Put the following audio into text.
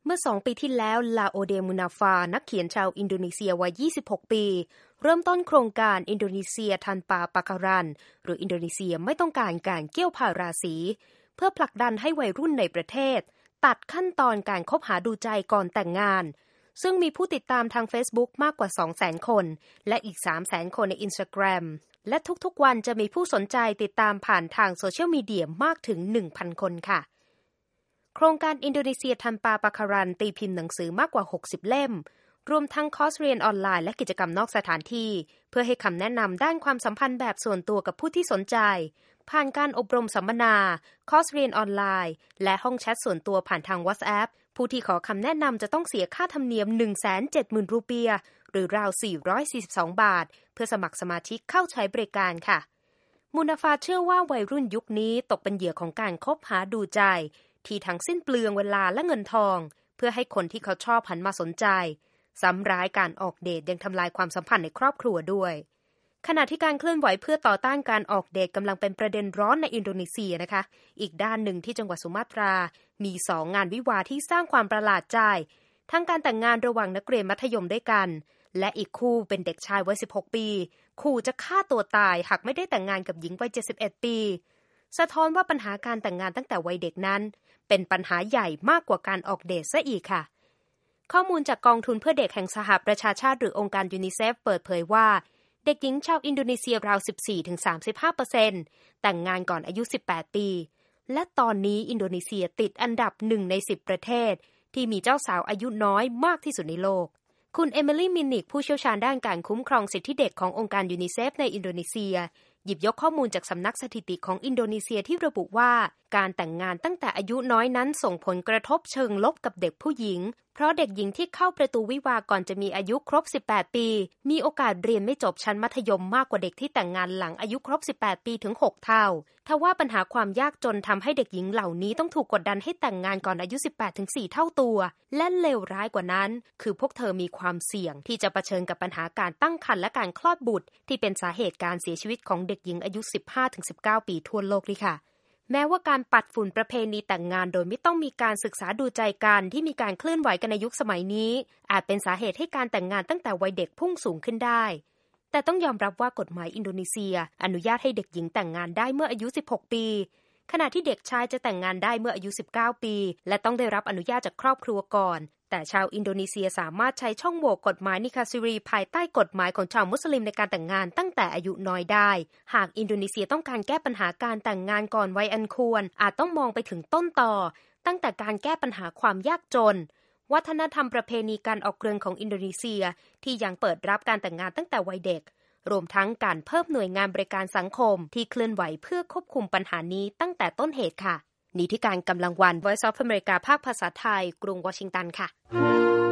เมื่อ2 ปีที่แล้วลาโอเดมุนาฟานักเขียนชาวอินโดนีเซียวัย26 ปีเริ่มต้นโครงการอินโดนีเซียทันปาปาการันหรืออินโดนีเซียไม่ต้องการการเกี่ยวพาราสีเพื่อผลักดันให้วัยรุ่นในประเทศตัดขั้นตอนการคบหาดูใจก่อนแต่งงานซึ่งมีผู้ติดตามทาง Facebook มากกว่า 200,000 คนและอีก 300,000 คนใน Instagram และทุกๆวันจะมีผู้สนใจติดตามผ่านทางโซเชียลมีเดียมากถึง 1,000 คนค่ะโครงการอินโดนีเซียทันปาปาการันตีพิมพ์หนังสือมากกว่า60เล่มรวมทั้งคอร์สเรียนออนไลน์และกิจกรรมนอกสถานที่เพื่อให้คำแนะนำด้านความสัมพันธ์แบบส่วนตัวกับผู้ที่สนใจผ่านการอบรมสัมมนาคอร์สเรียนออนไลน์และห้องแชทส่วนตัวผ่านทาง WhatsApp ผู้ที่ขอคำแนะนำจะต้องเสียค่าธรรมเนียม 170,000 รูเปียห์หรือราว442 บาทเพื่อสมัครสมาชิกเข้าใช้บริการค่ะมูนาฟาเชื่อว่าวัยรุ่นยุคนี้ตกเป็นเหยื่อของการคบหาดูใจที่ทั้งสิ้นเปลืองเวลาและเงินทองเพื่อให้คนที่เขาชอบหันมาสนใจซ้ำร้ายการออกเดทยังทำลายความสัมพันธ์ในครอบครัวด้วยขณะที่การเคลื่อนไหวเพื่อต่อต้านการออกเดทกำลังเป็นประเด็นร้อนในอินโดนีเซียนะคะอีกด้านหนึ่งที่จังหวัดสุมาตรามี2งานวิวาห์ที่สร้างความประหลาดใจทั้งการแต่งงานระหว่างนักเรียนมัธยมด้วยกันและอีกคู่เป็นเด็กชายวัย16 ปีขู่จะฆ่าตัวตายหากไม่ได้แต่งงานกับหญิงวัย71 ปีสะท้อนว่าปัญหาการแต่งงานตั้งแต่วัยเด็กนั้นเป็นปัญหาใหญ่มากกว่าการออกเดทซะอีกค่ะข้อมูลจากกองทุนเพื่อเด็กแห่งสหประชาชาติหรือองค์การยูนิเซฟเปิดเผยว่าเด็กหญิงชาวอินโดนีเซียราว 14-35% แต่งงานก่อนอายุ 18 ปีและตอนนี้อินโดนีเซียติดอันดับ1ใน10 ประเทศที่มีเจ้าสาวอายุน้อยมากที่สุดในโลกคุณเอมิลี่มินิกผู้เชี่ยวชาญด้านการคุ้มครองสิทธิเด็กขององค์การยูนิเซฟในอินโดนีเซียหยิบยกข้อมูลจากสำนักสถิติของอินโดนีเซียที่ระบุว่าการแต่งงานตั้งแต่อายุน้อยนั้นส่งผลกระทบเชิงลบกับเด็กผู้หญิงเพราะเด็กหญิงที่เข้าประตูวิวาห์ก่อนจะมีอายุครบ18 ปีมีโอกาสเรียนไม่จบชั้นมัธยมมากกว่าเด็กที่แต่งงานหลังอายุครบ18 ปีถึง6เท่าทว่าปัญหาความยากจนทำให้เด็กหญิงเหล่านี้ต้องถูกกดดันให้แต่งงานก่อนอายุ 18 ถึง 4 เท่าตัวและเลวร้ายกว่านั้นคือพวกเธอมีความเสี่ยงที่จะเผชิญกับปัญหาการตั้งครรภ์และการคลอดบุตรที่เป็นสาเหตุการเสียชีวิตของเด็กหญิงอายุ 15-19 ปีทั่วโลกนี่ค่ะแม้ว่าการปัดฝุ่นประเพณีแต่งงานโดยไม่ต้องมีการศึกษาดูใจกันที่มีการเคลื่อนไหวกันในยุคสมัยนี้อาจเป็นสาเหตุให้การแต่งงานตั้งแต่วัยเด็กพุ่งสูงขึ้นได้แต่ต้องยอมรับว่ากฎหมายอินโดนีเซียอนุญาตให้เด็กหญิงแต่งงานได้เมื่ออายุ 16 ปีขณะที่เด็กชายจะแต่งงานได้เมื่ออายุ 19 ปีและต้องได้รับอนุญาตจากครอบครัวก่อนแต่ชาวอินโดนีเซียสามารถใช้ช่องโหว่กฎหมายนิคาซิรีภายใต้กฎหมายของชาวมุสลิมในการแต่งงานตั้งแต่อายุน้อยได้หากอินโดนีเซียต้องการแก้ปัญหาการแต่งงานก่อนวัยอันควรอาจต้องมองไปถึงต้นตอตั้งแต่การแก้ปัญหาความยากจนวัฒนธรรมประเพณีการออกเรือนของอินโดนีเซียที่ยังเปิดรับการแต่งงานตั้งแต่วัยเด็กรวมทั้งการเพิ่มหน่วยงานบริการสังคมที่เคลื่อนไหวเพื่อควบคุมปัญหานี้ตั้งแต่ต้นเหตุค่ะนิติการกำลังวัน Voice of America ภาคภาษาไทยกรุงวอชิงตันค่ะ